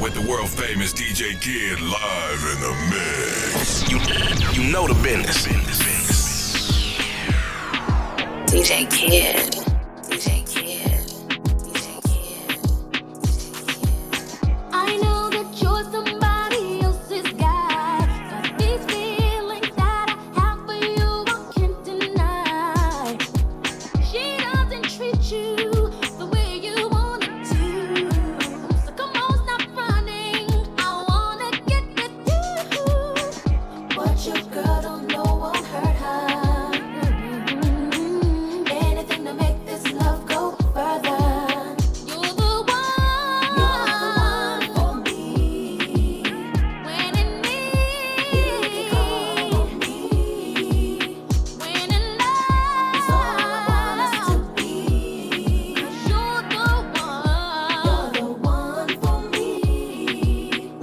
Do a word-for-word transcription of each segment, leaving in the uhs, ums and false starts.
with the world famous D J Kid live in the mix. You, you know the business. D J Kid. D J Kid. D J Kid. I know that you're somebody else's guy, but these feelings that I have for you I can't deny. She doesn't treat you the way you want it to, so come on, stop running. I wanna get with you. What your girl don't know won't hurt her. Anything to make this love go further. You're the one. You're the one for me. When in need, you can call on me. When in love, it's all I want us to be. 'Cause you're the one. You're the one for me.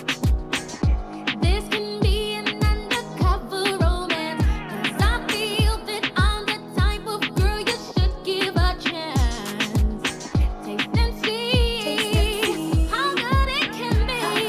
This can be an undercover romance, 'cause I feel that I'm the type of girl you should give a chance. Taste and see how good it can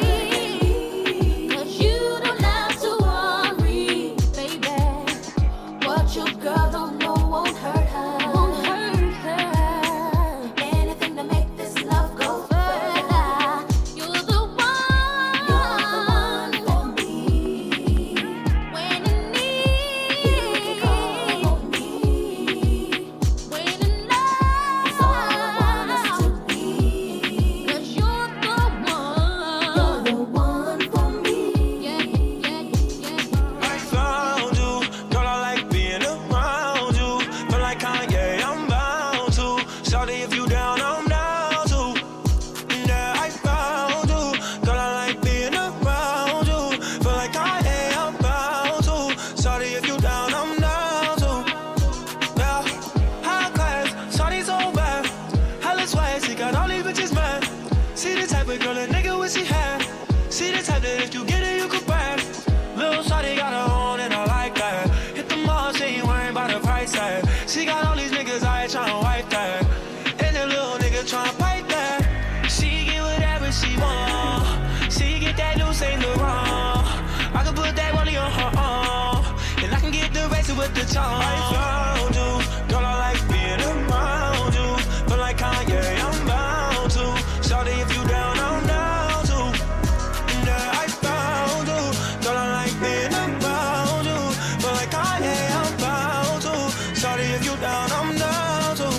be. 'Cause you don't have to worry, baby. What your girl don't know won't hurt her. Won't hurt her. Anything to make this love go further. You're the one. You're the one for me. When in need, you can call on me. When in love, it's all I want us to be. 'Cause you're the one. You're the one for me. Yeah, yeah, yeah. I found you, girl, I like being around you. Feel like Kanye, I'm bound to. Shawty, if you down, I'm down to. Yeah, I found you, girl, I like being around you. Feel like Kanye, I'm bound to. Shawty, if you down, I'm down to. Yeah, high class, shawty so bad. Hella swag, she got all these bitches mad. See the type of girl a nigga wish he had. See the type that if you get it, you could brag. Lil' shawty got her own and I like that. Hit the mall, she ain't worried about the price tag. She got all these niggas out here tryna wipe that. And the little nigga tryna pipe that. She get whatever she want. She get that new Saint Laurent. I can put that money on her arm, and I can get the rest with the charm. I found you, girl, I like being around you. Feel like Kanye, I'm bound to. Shawty, if you down, I'm down to. Yeah, I found you, girl, I like being around you. Feel like Kanye, I'm bound to. Shawty, if you down, I'm down to.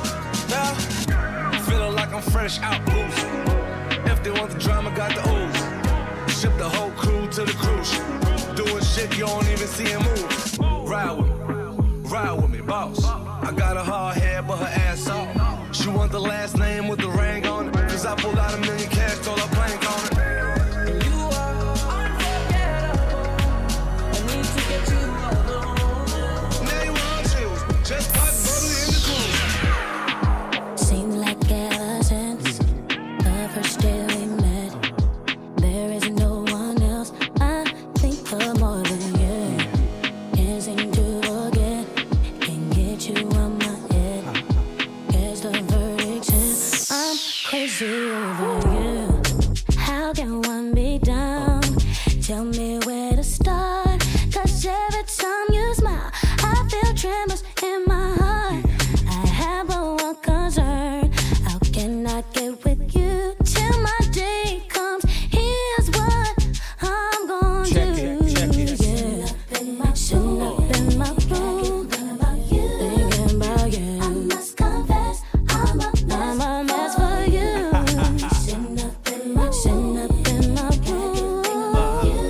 Yeah. Feeling like I'm fresh out boost. If they want the drama, got the ooze. Ship the whole crew to the cruise. Doing shit you don't even see him move. Ride with me, ride with me, boss. I got a hard head, but her ass off. She want the last name with the ring on it. Cause I pulled out a million cash, told her plank on it. And you are unforgettable. I need to get you alone. Now you want chills, just pop bubbly in the cool. Seems like ever since the first day we met, there is no one else I think of more than you. Can't seem to forget, can't get you on my head. Guess the verdict's in, I'm crazy over you. How can one be down? Tell me where to start. 'Cause every time you smile, I feel tremors in my heart. I have but one concern. How can I get with you till my day comes? Here's what I'm gonna Check do. it, check it. Yeah. Sitting up in my room, thinking about you. Thinking about you. I must confess, I'm a mess, I'm a mess for you. Sitting up in my sitting up in my room, thinking about you.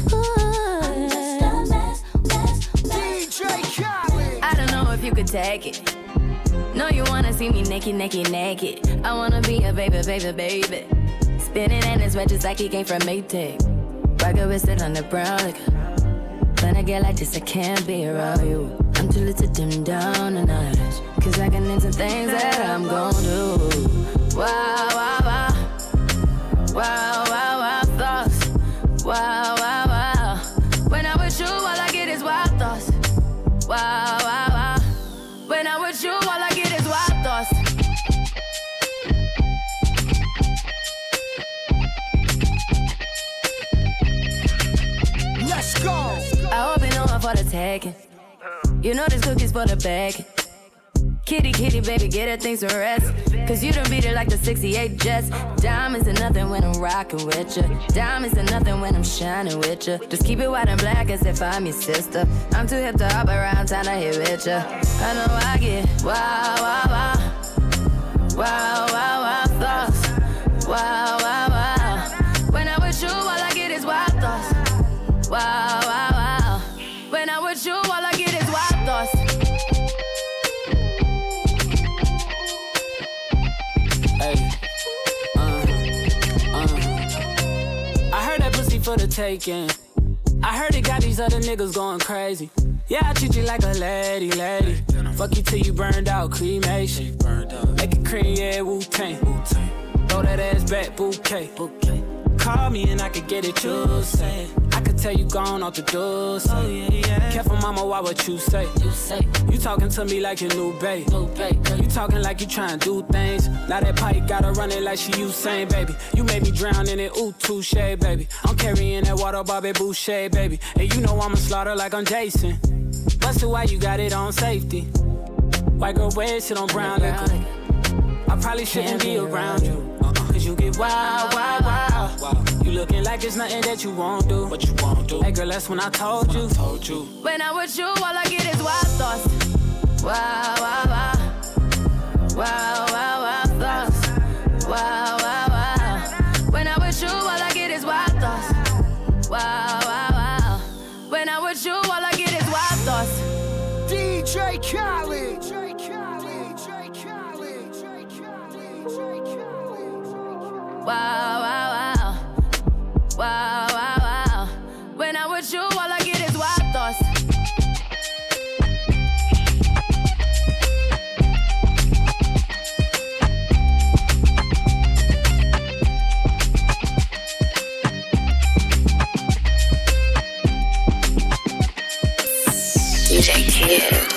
I'm just a mess, mess, mess. I don't know if you could take it. No, you wanna see me naked, naked, naked. I wanna be a baby, baby, baby. Spinning in his red just like he came from Maytag. Rocket with it on the brown liquor. When I get like this, I can't be around you. I'm too little to dim down the night. Cause I can into things that I'm gon' do. Wow, wow, wow. Wow, wow, wow, thoughts. Wow, wow, wow. When I'm with you, all I get is wild thoughts. Wow, wow, wow. When I'm with you, all I get is wild thoughts. for the tagging. You know this cookie's for the bag. Kitty, kitty, baby, get her things to rest. Cause you done beat it like the sixty-eight Jets. Diamonds are nothing when I'm rockin' with ya. Diamonds are nothing when I'm shining with ya. Just keep it white and black as if I'm your sister. I'm too hip to hop around, time to hit with ya. I know I get wow, wow, wow. Wow, wow, wow, thoughts. Wow, wow, wow. When I'm with you, all I get is wild thoughts. Wow, wow, wow. When I'm with you, all I get is wild thoughts. Hey, uh, uh. I heard that pussy for the taking. I heard it got these other niggas going crazy. Yeah, I treat you like a lady, lady. Fuck you till you burned out, cremation. Make it cream, yeah, Wu-Tang. Throw that ass back, bouquet. Call me and I could get it, you say. I could tell you gone off the door, say. Oh, yeah, yeah. Careful, mama, why what you say? You say. You talking to me like your new babe. New babe. You talking like you trying to do things. Now that pipe gotta run it like she Usain, baby. You made me drown in it, ooh, touche, baby. I'm carrying that water, Bobby Boucher, baby. And you know I'ma slaughter like I'm Jason. Busted, why you got it on safety? White girl wear shit on brown liquor. I probably shouldn't be around you. Cause you get wild, wild, wild. You looking like it's nothing that you won't do. What you won't do? Hey girl, that's when I told you. Told you. When I'm with you, all I get is wild thoughts. Wow, wow, wow. Wow, wow, wow, thoughts. Wow, wow, wow. When I'm with you, all I get is wild thoughts. Wow, wow, wow. When I'm with you, all I get is wild thoughts. D J Khaled. Wow, wow, wow. Wow, wow, wow. When I'm with you, all I get is wild thoughts. D J Kid.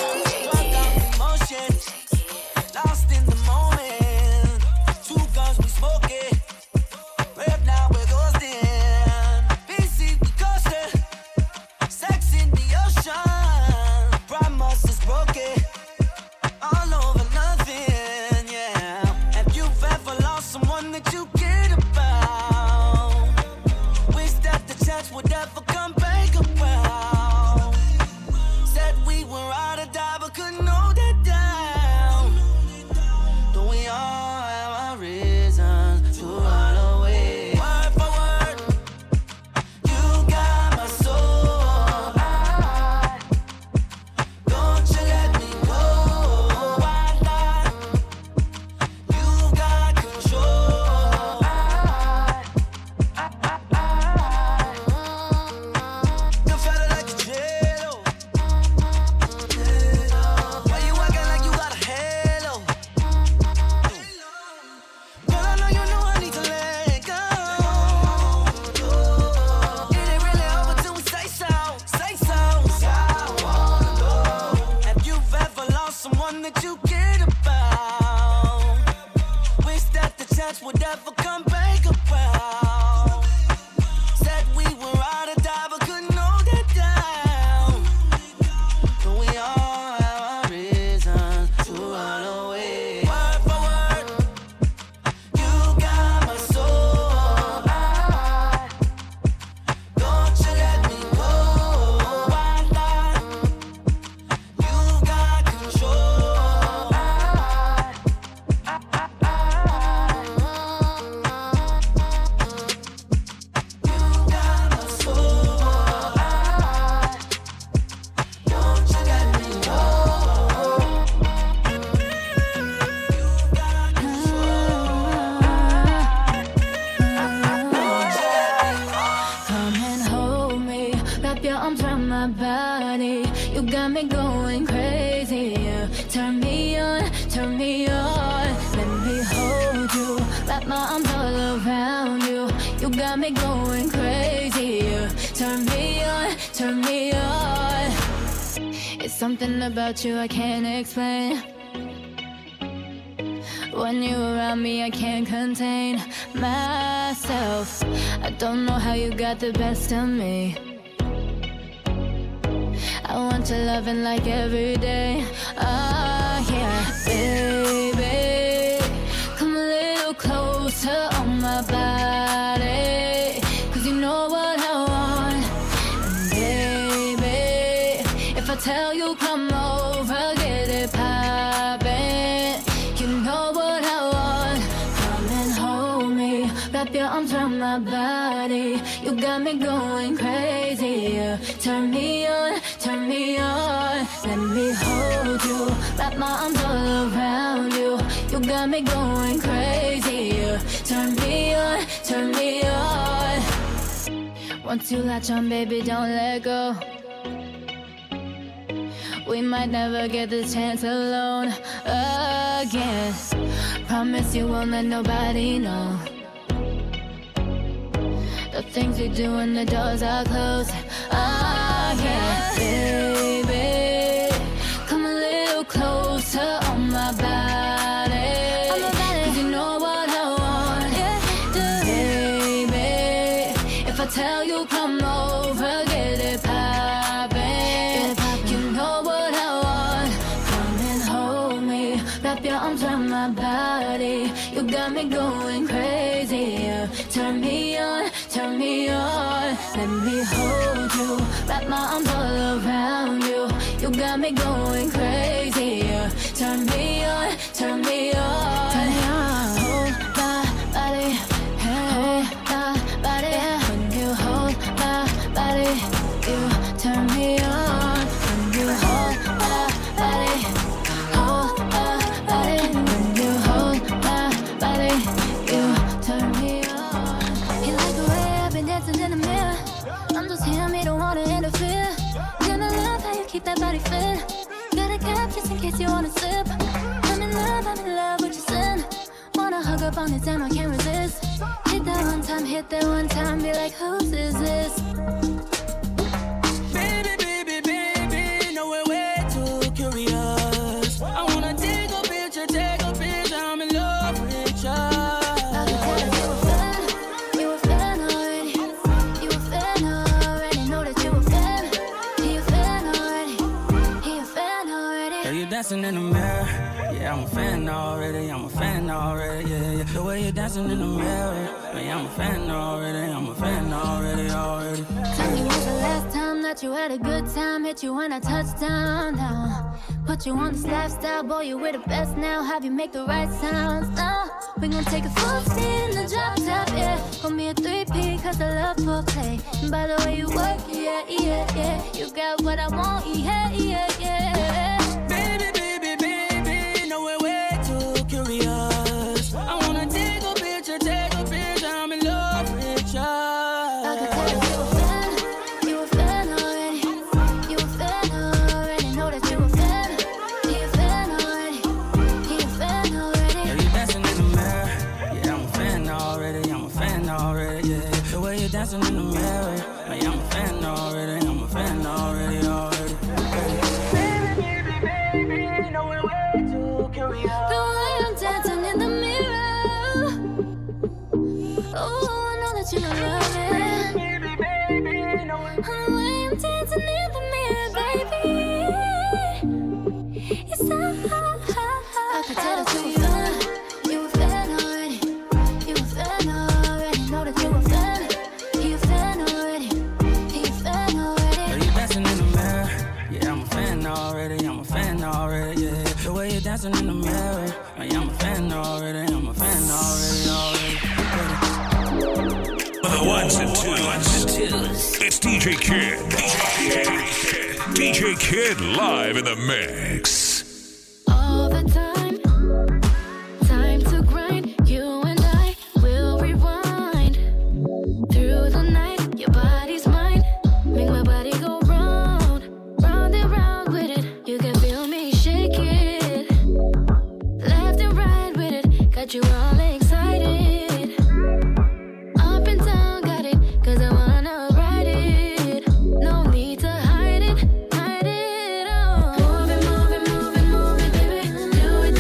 Something about you I can't explain. When you're around me I can't contain myself. I don't know how you got the best of me. I want your loving like every day. Ah, yeah, baby. Come a little closer on my body, 'cause you know what I want. And baby, if I tell you come over, get it poppin'. You know what I want. Come and hold me, wrap your arms around my body. You got me going crazy. Yeah. Turn me on, turn me on. Let me hold you, wrap my arms all around you. You got me going crazy. Yeah. Turn me on, turn me on. Once you latch on, baby, don't let go. We might never get the chance alone again. Promise you won't let nobody know the things we do when the doors are closed. Ah, yeah, baby. Come a little closer on my body, 'cause you know what I want. Baby, if I tell you come over, get it poppin'. You know what I want. Come and hold me, wrap your arms around my body. You got me going crazy. Yeah. Turn me on, turn me on. Let me hold you, wrap my arms all around you. You got me going crazy. Yeah. Turn me on, turn me on. Turn me on. Hold my body, hold my body. When you hold my body, you turn me on. When you hold my body, hold my body. When you hold my body, you turn me on. You like the way I've been dancing in the mirror. I'm just here, me don't wanna interfere. Gonna love how you keep that body fit. Got a cup just in case you wanna sip. I'm in love, I'm in love with your sin. Wanna hug up on it and I can't resist. Hit that one time, hit that one time, be like, whose is this? Baby, baby, baby, no, we're way too curious. I wanna take a picture, take a picture, I'm in love with you. I can tell that you a fan, you a fan already. You a fan already, know that you a fan. He a fan already, he a fan already. Girl, you dancing in the mirror. Yeah, I'm a fan already, I'm a fan already, yeah, yeah. The way you're dancing in the mirror. Man, I'm a fan already, I'm a fan already, already. Tell me when's the last time that you had a good time? Hit you when I touch down now. Put you on this lifestyle, boy, you with the best now. Have you make the right sounds now? We gon' take a full speed in the drop top, yeah. Gon' be a three-P, cause I love foreplay. And by the way you work, yeah, yeah, yeah. You got what I want, yeah, yeah, yeah. Baby, baby, baby, no, we're way too curious. I wanna take a picture, take a picture, I'm in love with you. I can tell that you a fan, you a fan already. You a fan already, know that you a fan. He a fan already, he a fan already. Girl, you dancing in the mirror. Yeah, I'm a fan already, I'm a fan already, yeah. The way you're dancing in the mirror. Man, I'm a fan already, I'm a fan already, already. Baby, baby, baby, no, we're way too curious. The way I'm dancing in the mirror. Oh, I know that you love it. Baby, baby, no, we're The way I'm dancing in the mirror, baby. It's so hot, hot, hot. I can tell that you a fan. You a fan already. You a fan already. Know that you a fan. He a fan already. He a fan already. Girl, you dancing in the mirror. Yeah, I'm a fan already, I'm a fan already, yeah. The way you're dancing in the mirror. Man, I'm a fan already, I'm a fan already, already. For the ones and twos, it's D J Kid. D J Kid. D J Kid live in the mix. All the time, time to grind. You and I will rewind through the night. Your body's mine, make my body go round, round and round with it. You can feel me shake it, left and right with it. Got you all excited, up and down, got it. 'Cause I wanna ride it. No need to hide it, hide it. Oh, move it, move it, move it, move it, baby. Do it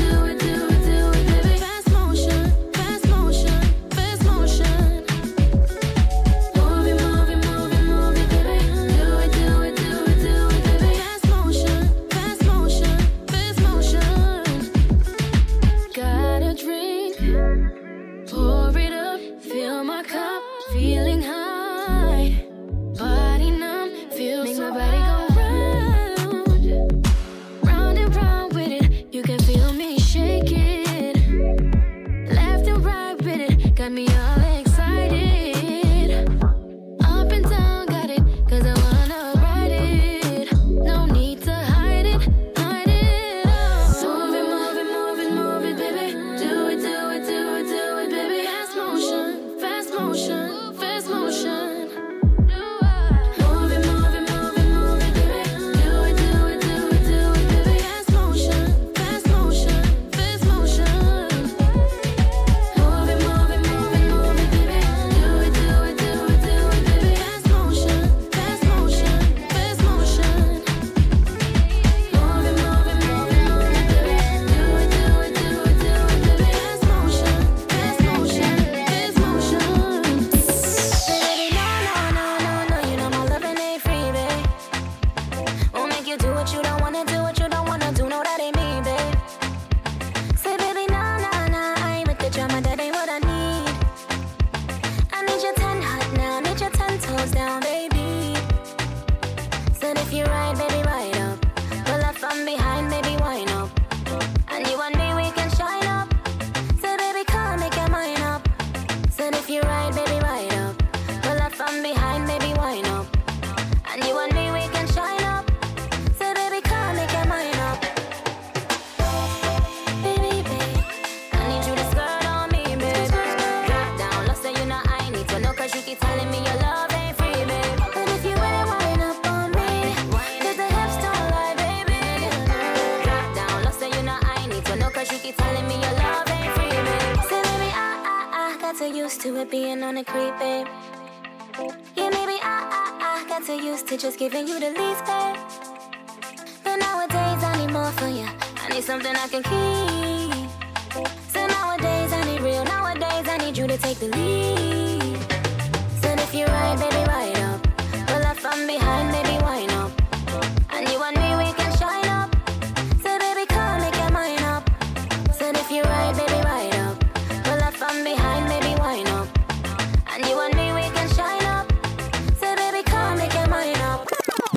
to it being on a creep, babe. Yeah, maybe I, I, I got so used to just giving you the least, babe. But nowadays I need more from you. I need something I can keep. So nowadays I need real. Nowadays I need you to take the lead. Said if you're right, baby, right up. Pull up from behind, baby, wind up. And you and me, we can shine up. So baby, come make your mind up. Said if you're right, baby, right up. Pull up from behind, baby, wind up. And you and me, we can shine up. So baby, come make your mind up.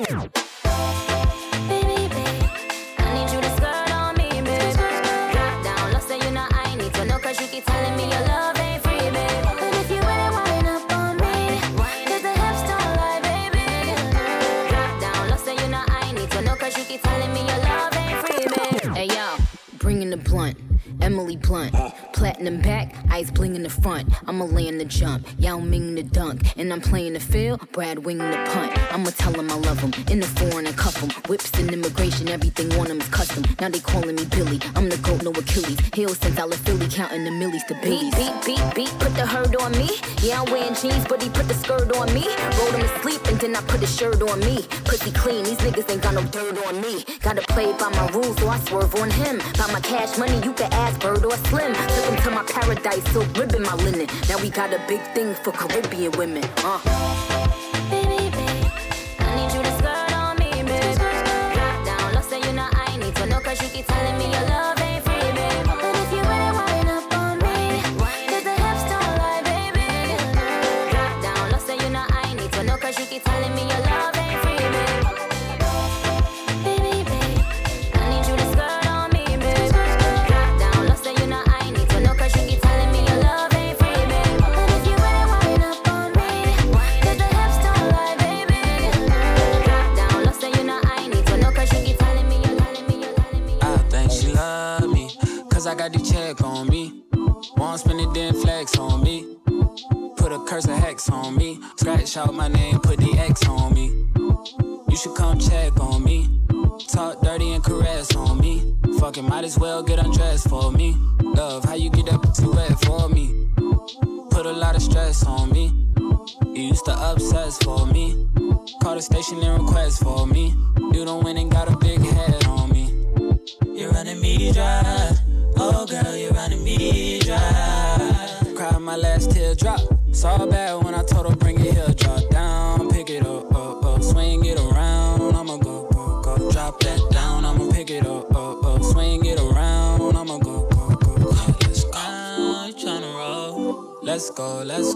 Baby, babe, I need you to skirt on me, babe. Drop down, lost that you know I need to know. Cause you keep telling me your love ain't free, babe. But if you really wind up on me, cause the hips don't lie, baby. Drop down, lost that you know I need to know. Cause you keep telling me your love ain't free, babe. Hey yo, bringing the blunt, Emily Blunt. Platinum back, ice bling in the front. I'ma land the jump, Yao Ming the dunk. And I'm playing the field, Brad Wing the punt. I'ma tell him I love him, in the foreign and cuff him. Whips and immigration, everything on him is custom. Now they calling me Billy, I'm the GOAT, no Achilles. Heel since I left Philly, counting the millies to billies. Beat, beat, beat, beat, put the herd on me. Yeah, I'm wearing jeans, but he put the skirt on me. Rolled him to sleep and then I put a shirt on me. Pussy clean, these niggas ain't got no dirt on me. Gotta play by my rules, so I swerve on him. By my cash money, you can ask Bird or Slim. Took him to my paradise, silk ribbon my linen. Now we got a big thing for Caribbean women. Uh. Baby, babe, I need you to skirt on me, babe. Drop down, lost that you know I need to know. Cause you keep telling me your love ain't free, babe. But if you really wind up on me, cause the hips don't lie, baby. Drop down, lost that you know I need to know. Cause you keep telling me your love ain't free, babe. Baby, babe, I need you to skirt on me, babe. Drop down, lost that you know I need to know. Cause you keep telling me your love ain't free, babe. But if you really wind up on me, cause the hips don't lie, baby. Drop down, lost that you know I need to know. Cause you keep telling me, you're telling me, you're telling me. I think she love me, cause I got the check on me. Won't spend it, then flex on me. Put a curse of hex on me. Scratch out my name, put the X on me. You should come check on me. Talk dirty and caress on me. Fucking might as well get undressed for me. Love, how you get that too wet for me. Put a lot of stress on me. You used to obsess for me. Call the station and request for me. You don't win and got a big head on me. You're running me dry. Oh girl, you're running me dry. Cried my last teardrop. Saw bad when I told her bring it here. Drop down, pick it up, up, up. Swing it around, I'ma go, go, go. Drop that down, I'ma pick it up, up, up. Swing it around, I'ma go, go, go, go. Let's go. You tryna roll. Let's go, let's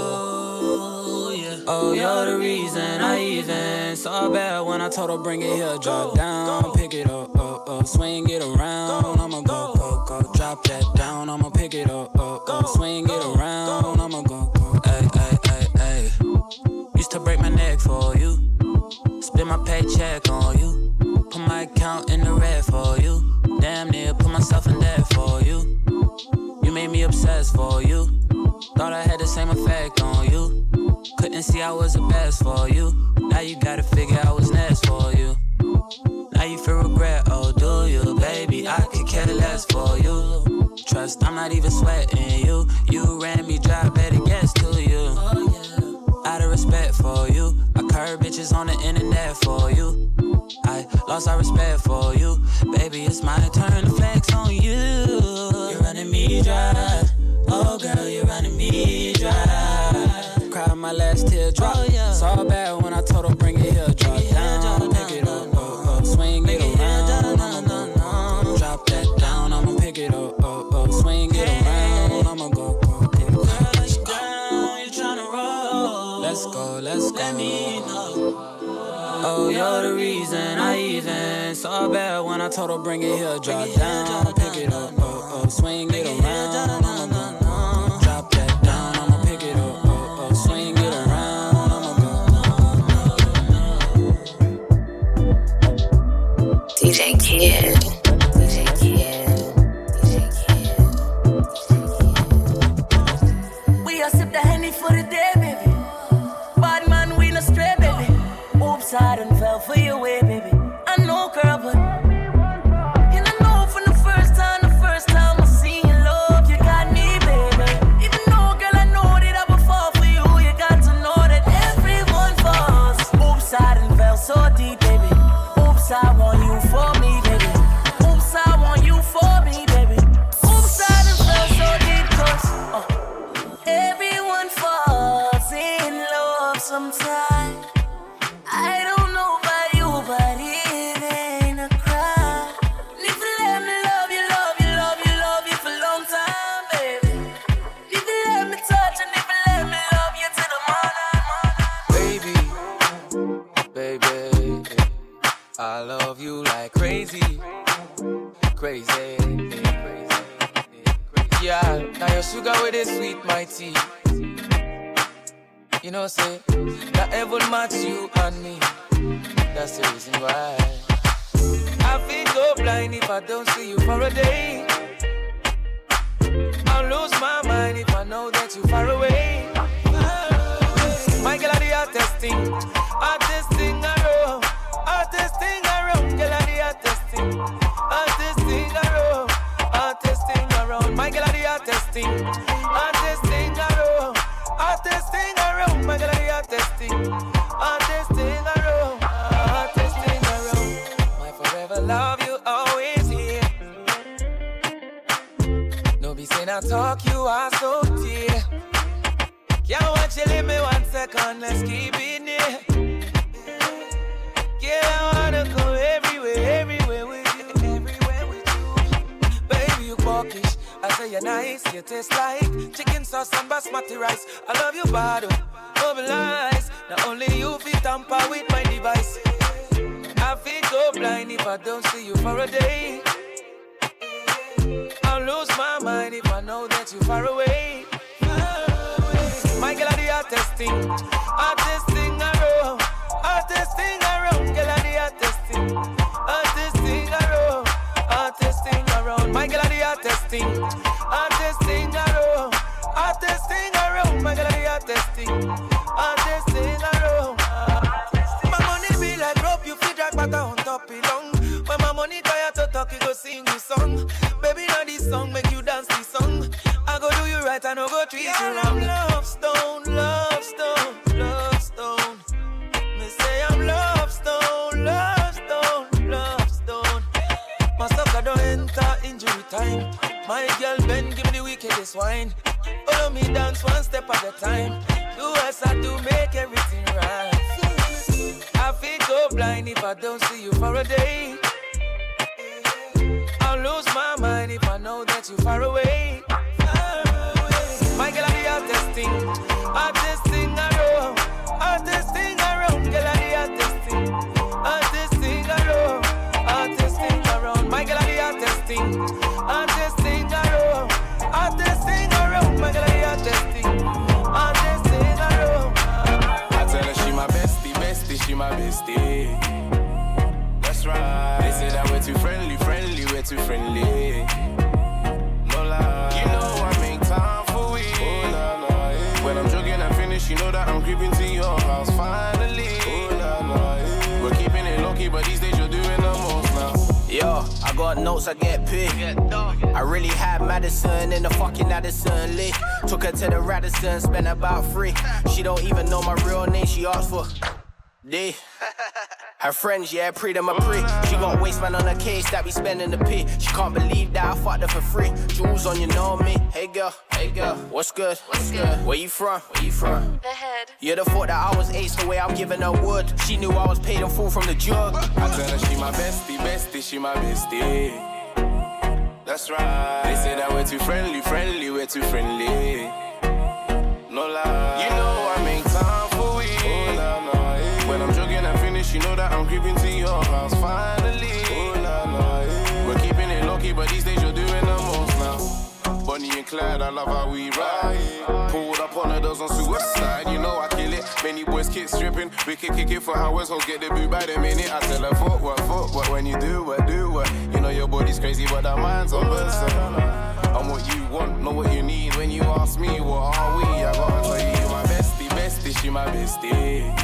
go, yeah. Oh, you're the reason I even saw bad when I told her bring it here. Drop down, pick it up, up, up. Swing it around, I'ma go, go, go. Drop that down, I'ma pick it up, up, up. Swing it around, I'ma go, go. Ay, ay, ay, ay. Used to break my neck for you. Split my paycheck on you. Put my account in the red for you. Damn near put myself in debt for you. You made me obsessed for you. Thought I had the same effect on you. Couldn't see I was the best for you. Now you gotta figure I was next for you. Now you feel regret, oh do you? Baby, I could care less for you. Trust, I'm not even sweating you. You ran me dry, better guess to you. Out of respect for you, I curb bitches on the internet for you. I lost all respect for you. Baby, it's my turn to flex on you. You're running me dry. Oh girl, you're running me dry. Cried my last teardrop. Oh, yeah. Saw bad when I told her bring it here. Drop it down, down, pick it up, up, up. Swing it around, I'ma go. Drop that down, I'ma pick it up, up, up. Swing it around, I'ma go, go, go. Girl, let's go. You tryna roll? Let's go, let's go. Let me know. Oh, you're the reason I even saw bad when I told her bring it here. Drop it down, down, pick it up, up, up. Swing it around, I'ma go. Drop that down, I'ma pick it up, up, up. Swing it around, I'ma go. D J Kid. D J Kid. D J Kid. We all sip the Henny for the day, baby. Bad man, we no stray, baby. Oops, I done fell for your way, baby. I know, girl, but and I know from the first time, the first time I seen your love, you got me, baby. Even though, girl, I know that crazy. Yeah, now your sugar with it sweet, my tea. You know, say, that heaven match you and me. That's the reason why I feel go blind if I don't see you for a day. I'll lose my mind if I know that you're far away. My girl, the hottest thing, hottest thing around, hottest thing around. Girl, the hottest thing, hottest thing around, hottest thing around. My girl, the hottest thing, hottest thing around, hottest thing around. My girl, the hottest thing, hottest thing around, hottest thing around. My forever love you always here. No be saying I talk, you are so dear. Can't watch you leave me one second, let's keep it near. Girl, I wanna go everywhere, everywhere with you, everywhere with you. Baby, you porkish, I say you're nice, you taste like chicken sauce and basmati rice. I love you bad, mobilize. Not only you feel tamper with my device. I feel go blind if I don't see you for a day. I'll lose my mind if I know that you're far away. My girl, the hottest thing, hottest thing around, hottest thing around. Girl, the hottest thing, hottest thing around, hottest thing around. My girl, the hottest thing, hottest thing around, hottest thing around. My girl, the hottest thing, hottest thing around. My money be like rope, you feel drag butter on top it long. When my money tired to talk, you go sing you song. Baby, now this song make you dance this song. I go do you right, I no go treat you wrong. Love stone, love stone, love stone. Me say I'm love stone, love stone, love stone. My sucker don't enter injury time. My girl Ben, give me the wickedest wine. Follow me dance one step at a time. Do as I do, make everything right. I feel go blind if I don't see you for a day. I'll lose my mind if I know that you're far away. My girl, the hottest thing, hottest thing around, hottest thing around. Girl, the hottest thing, hottest thing around, hottest thing around. My girl, the hottest thing, hottest thing around, hottest thing around. My girl, the hottest thing, hottest thing around. I tell her she my bestie, bestie, she my bestie. That's right. They say that we're too friendly, friendly, we're too friendly. No lie, you know I make time for we. Oh, nah, nah, yeah. When I'm jogging and finish, you know that I'm creeping to your house finally. Oh, nah, nah, yeah. We're keeping it low-key, but these days you're doing the most now. Yo, I got notes, I get paid. I really had Madison in the fucking Addison Lee. Took her to the Radisson, spent about three. She don't even know my real name, she asked for D. Her friends, yeah, pre them a pre. She got waistman on her case that be spending the P. She can't believe that I fucked her for free. Jewels on, you know me. Hey girl, hey girl, what's good? What's good? Where you from? Where you from? The head. You'd have thought that I was ace the way I'm giving her wood. She knew I was paid in full from the jug. I tell her she my bestie, bestie, she my bestie. That's right. They say that we're too friendly, friendly, we're too friendly. No lie, you know I make time for we. Oh, nah, nah, yeah. When I'm jogging and finish, you know that I'm creeping to your house finally. Oh, nah, nah, yeah. We're keeping it low-key, but these days you're doing the most now. Bonnie and Clyde, I love how we ride. Pulled up on her, those on suicide. You know I kill it. Many boys kick stripping. We can kick it for hours, hoes get the boot by the minute. I tell her, fuck what, fuck what. When you do what, do what. You know your body's crazy, but our mind's on berserk. I'm what you want, know what you need. When you ask me, what are we? I gotta tell you, my bestie, bestie, she my bestie.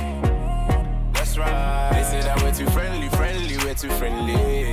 That's right. They say that we're too friendly, friendly, we're too friendly.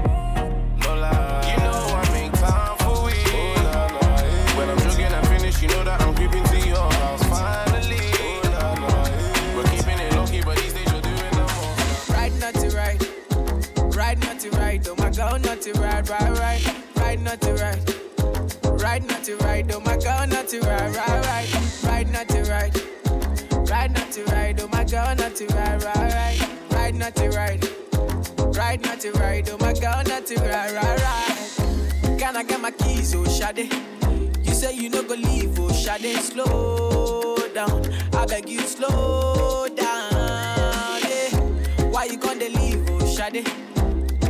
No lie, you know I make time for we. Oh, nah, nah, yeah. When I'm jogging and finish, you know that I'm creeping to your house finally. Oh, nah, nah, yeah. We're keeping it low-key, but these days you're doing the most. Ride not to ride, ride not to ride. Oh my God, not to ride, ride, ride, ride not to ride. Ride not to ride, oh my God, not to ride, ride, ride. Ride not to ride, ride not to ride, oh my God, not to ride, ride, ride. Ride not to ride, ride not to ride, oh my God, not to ride, ride, ride. Can I get my keys, oh Shade? You say you no go leave, oh Shade. Slow down, I beg you slow down, yeah. Why you gonna leave, oh Shade?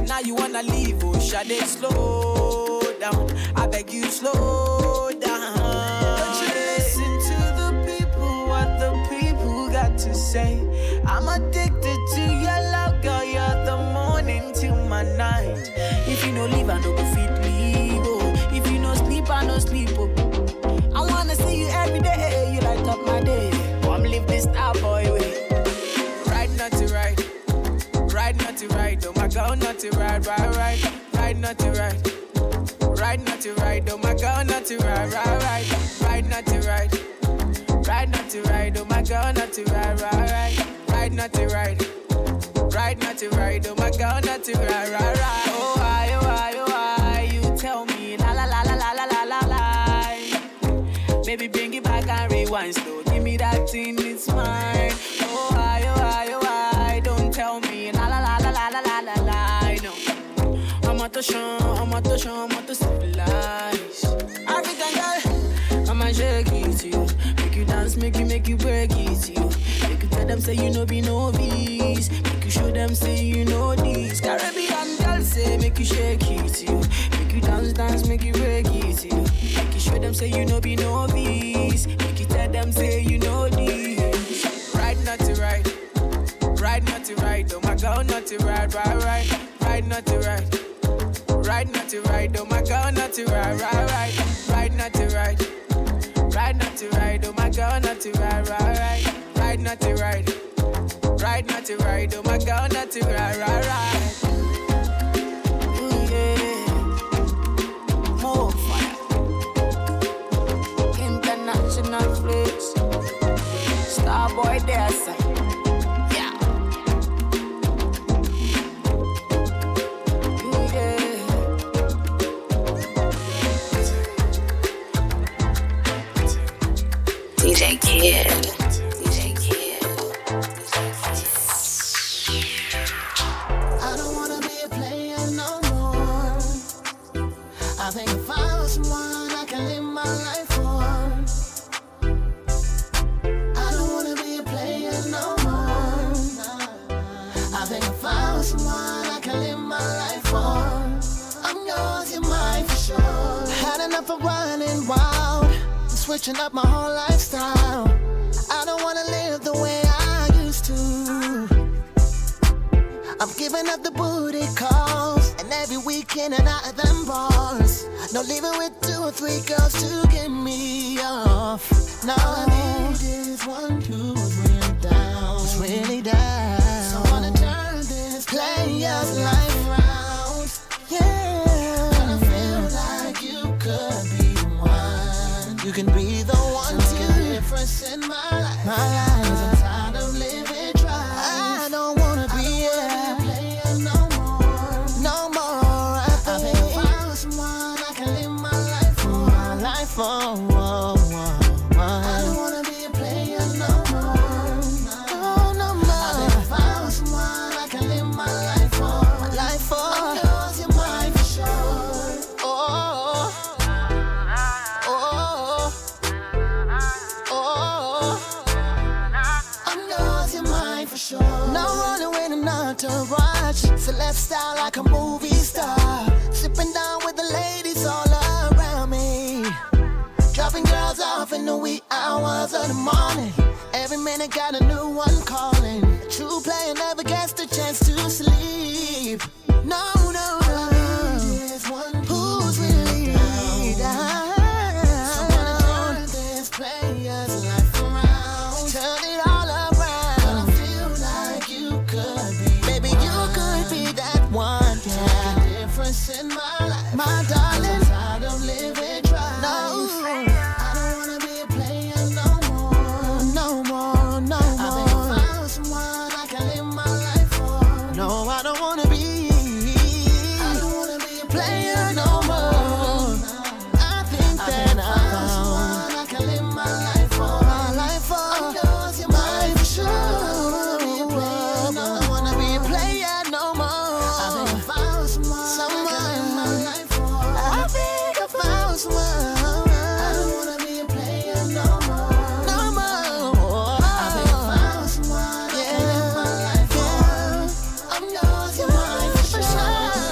Now you wanna leave, oh, Shade, slow down. I beg you, slow down. Don't you listen to the people, what the people got to say. I'm addicted to your love, girl. You're the morning till my night. If you no leave, I no go fit leave, oh. If you no sleep, I no sleep, oh. I wanna see you every day, you light up my day. Come live this star boy way. Ride not to ride, ride not to ride, oh my girl, not to ride, ride, ride, ride not to ride, ride not to ride, oh my girl, not to ride, ride, ride, ride not to ride, ride not to ride, oh my girl, not to ride, ride, ride, ride not to ride, ride not to ride, oh my girl, not to ride, ride, ride. Oh why, oh why, oh why, you tell me la la la la la la la la la. Baby, bring it back and rewind slow. Give me that thing, it's mine. Oh why, oh why, oh why, don't tell me la la la la la la la la la. No, I'm out to show, I'm out to show, I'm out to civilize. African girl, I'ma shake it to you. Make you dance, make you, make you break it to you. Make you tell them say you know be novice. Make you show them say you know this. Caribbean girl say make you shake it to you. Make you dance, dance, make you break it to you. Make you show them say you know be novice. Make you tell them say you know this. Ride not to ride, ride not to ride. Oh my girl, not to ride, ride, ride, ride not to ride. Ride not to ride, oh my girl, not to ride, ride, ride, ride not to ride, ride not to ride, oh my girl, not to ride, ride, ride, ride not to ride, ride not to ride, oh my girl, not to ride, ride, ride. Ooh, yeah. More fire. International flex. Starboy dancer. D J Kid. D J Kid. I don't wanna be a player no more. I think if I was someone I can live my life for. I don't wanna be a player no more. I think if I was someone I can live my life for. I'm yours, you're mine for sure. Had enough of running wild, switching up my whole lifestyle. I don't wanna live the way I used to. I'm giving up the booty calls, and every weekend and out of them bars. No leaving with two or three girls to get me off. No, all I need is one who's really down, who's really down. So I wanna turn this player's life around. Yeah, and I feel like you could be the one. You can be the one to make a difference in my life. My life is I'm tired of living dry. I don't wanna be a player no more, no more. I think if I was someone I can live my life for, my life for. Whoa, whoa, whoa. I don't wanna be a player no more, no, no more. I think if I was someone I can live my life for, my life for. I'm yours, you're mine for sure. Oh, oh, oh. I'm yours, you're mine for sure. No running with an entourage. Celeste style like a movie star. Sipping down with the ladies all around me. Dropping girls off in the wee hours of the morning. Every minute got a new one calling. A true player never gets the chance to sleep. No, no, no. Who's really down? So wanna turn this player's life around. Turn it all around. But I feel like you could be. Baby, you could be that one. Yeah. Make a difference in my life. My darling. I'm tired of living dry. No. I don't wanna be a player no more. No more, no more. I think if I was someone I can live my life for. No, I don't wanna be. I don't wanna be a player no more. I think that I found someone I can live my life for. My life for. I'm yours, you're mine for sure. I don't wanna be a player no more. I think if I was someone I can live my life for. I think if I was someone I don't wanna be a player no more. No more. I think if I was someone I can live my life for. I'm yours, you're mine for sure.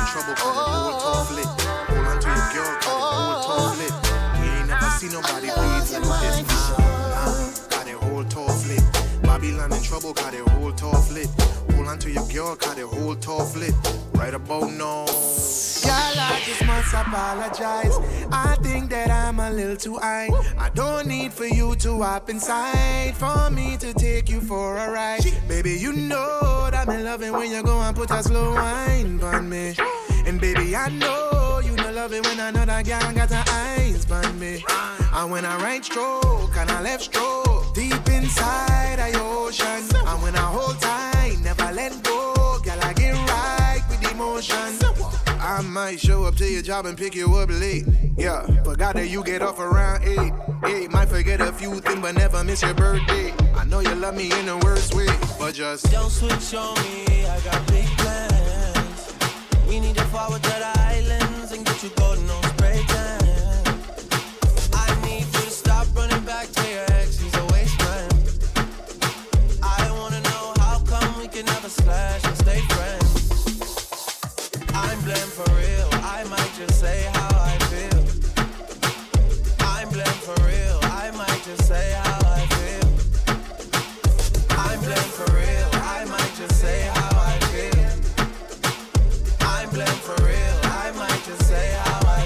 trouble, cause the whole tough lit. Hold on to your girl, cause the whole tough lit. You ain't never seen nobody do it like this. Nah, nah, got the whole tough lit. Babylon in trouble, cause the whole tough lit. Hold on to your girl, cause the whole tough lit. Right about now. Girl, I just must apologize. I think that I'm a little too high. I don't need for you to hop inside for me to take you for a ride. Baby, you know that me loving when you go and put a slow wine on me. And baby, I know you know love it when I know that girl got her eyes on me. And when I right stroke and I left stroke, deep inside of your ocean. And when I hold tight, never let go, girl, I get right with emotion. I might show up to your job and pick you up late. Yeah, forgot that you get off around eight. Eight, might forget a few things, but never miss your birthday. I know you love me in the worst way, but just don't switch on me, I got big plans. We need to forward to the islands and get you golden on spray tan. I need you to stop running back to your ex, he's a waste man. I wanna know how come we can never slash and stay friends. I'm blamed for real, I might just say how I feel. I'm blamed for real, I might just say how I feel. I'm blamed for real, I might just say how I feel. I'm blamed for real, I might just say how I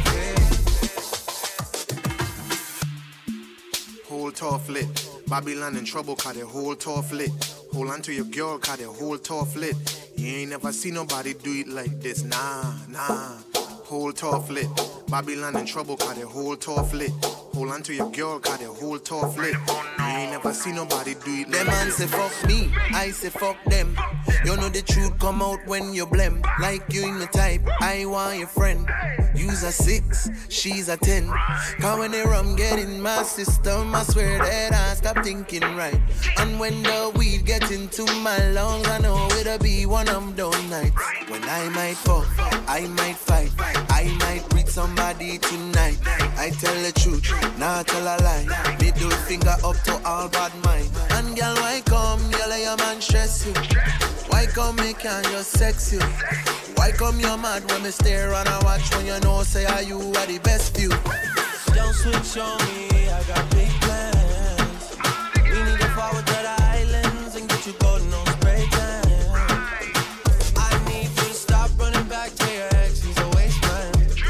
feel. whole tough lit. Babylon in trouble, cause the whole tough lit. Hold on to your girl, cause the whole tough lit. You ain't never seen nobody do it like this, nah, nah. Whole tough lit. Babylon in trouble, cause the whole tough lit. Hold on to your girl, cause the whole tough lit. You ain't never seen nobody do it like them man this. say fuck me, I say fuck them. You know the truth come out when you blem. Like you in the type, I want your friend. You's a six, she's a ten. Cause when the rum get in my system, I swear that I stop thinking right. And when the weed get into my lungs, I know it'll be one of them nights. When I might fuck, I might fight, I might reach somebody tonight. I tell the truth, not tell a lie. Middle finger up to all bad mind. And girl, why come you let your man stress you? Why come me can't just sex you? Why come you mad when me stare and I watch when you know say are you are the best view? Don't switch on me, I got big plans. We need to forward to the islands and get you golden on spray tan. I need you to stop running back to your ex, he's a waste man.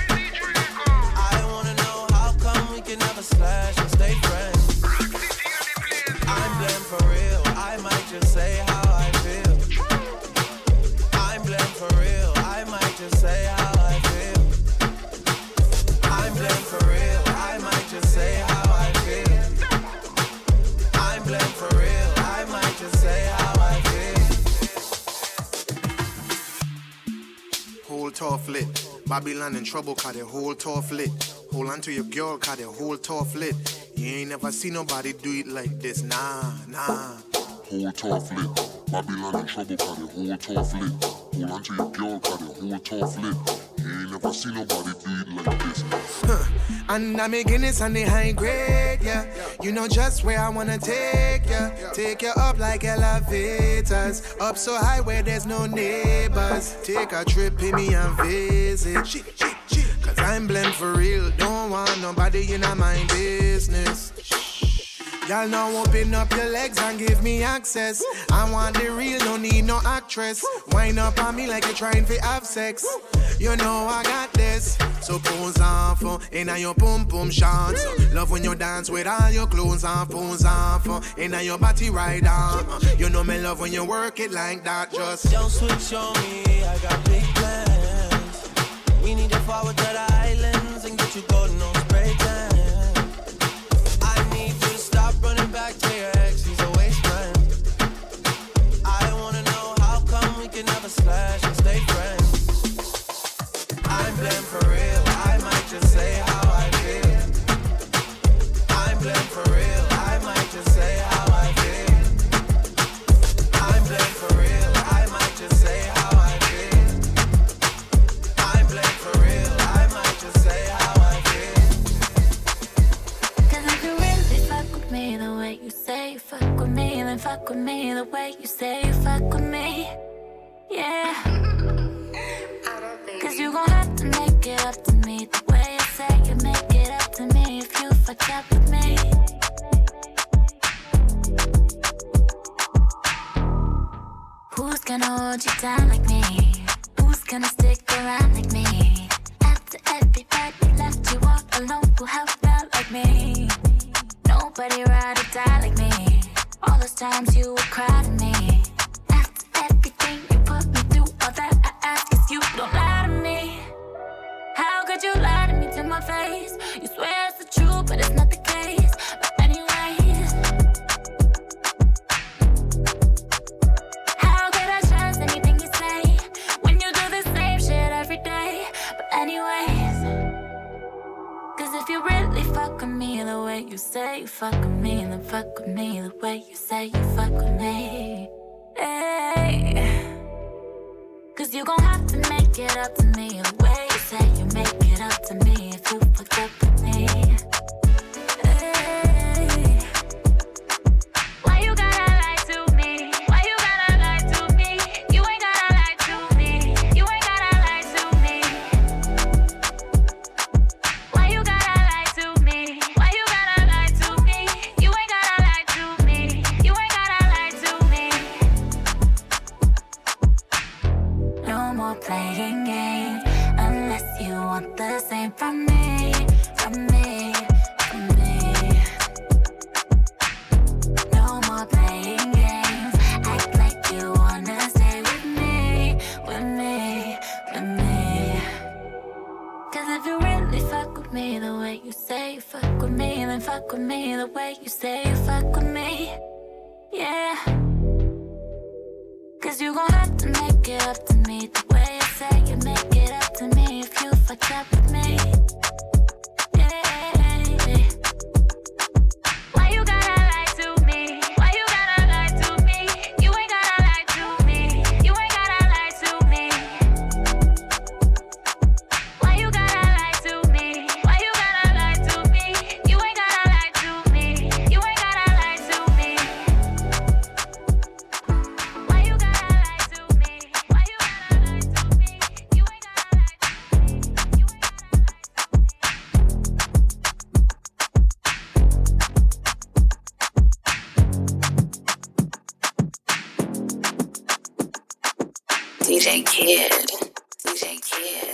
I wanna know how come we can never slash and stay friends. I'm blamed for real, I might just say how I feel. I'm blamed for real, I might just say how I feel. I'm blamed for real, I might just say how I feel. I'm blamed for real, I might just say how I feel. Whole tough lit. Babylon in trouble, cause the whole tough lit. Hold on to your girl, cause the whole tough lit. You ain't never seen nobody do it like this, nah, nah. Whole tough lit. Babylon in trouble, cause the whole tough lit. Hold on to your girl, cause the whole tough lit. You ain't never seen nobody do it like this. Huh. And I'm a Guinness on the high grade, yeah. You know just where I wanna take ya. Take you up like elevators. Up so high where there's no neighbors. Take a trip, pay me and visit. Cause I'm blamed for real. Don't want nobody in my business. Y'all now open up your legs and give me access. I want the real, no need no actress. Wind up on me like you're trying to have sex. You know I got this. So pose off, uh, in a your pum pum shots. Uh, love when you dance with all your clothes off, pose off, uh, in a your body right on. Uh, you know me love when you work it like that. Just don't switch on me, I got big plans. We need to forward to the islands and get you golden on spray tan. Running back to your ex, he's a waste man. I wanna know how come we can never slash and stay friends. I'm blamed for real, I might just say how I feel. I'm blamed for real, I might just say how I feel. I'm blamed for real, I might just say how I who's gonna stick around like me? After everybody left you all alone, who helped out like me? Nobody ride or die like me. All those times you would cry to me. After everything you put me through, all that I ask is you don't lie to me. How could you lie to me to my face? You swear it's the truth, but it's not the case. But anyways, how could I trust anything you say when you do the same shit every day? But anyways, cause if you really fuck with me the way you say you fuck with me, then fuck with me the way you say you fuck with me. Hey. Cause you gon' have to make it up to me the way you say you make it up to me if you fucked up with me. Hey. Why you gotta lie to me? Why you gotta lie to me? You ain't gotta lie to me. You ain't gotta lie to me. Why you gotta lie to me? Why you gotta lie to me? You ain't gotta lie to me. You ain't gotta lie to me. No more playing games unless you want the same from me, from me, from me. No more playing games. Act like you wanna stay with me, with me, with me. Cause if you really fuck with me the way you say you fuck with me, then fuck with me the way you say you fuck with me. Yeah. Cause you gon' have to make it up to me the way you say you make it up to me if you fucked up with me. Yeah. Why you gotta lie to me? Why you gotta lie to me? You ain't gotta lie to me. You ain't gotta lie to me. Why you gotta lie to me? Why you gotta lie to me? You ain't gotta lie to me. You ain't gotta lie to me. Why you gotta lie to me? Why you gotta lie to me? You ain't gotta lie to me. You ain't D J Kid. D J Kid.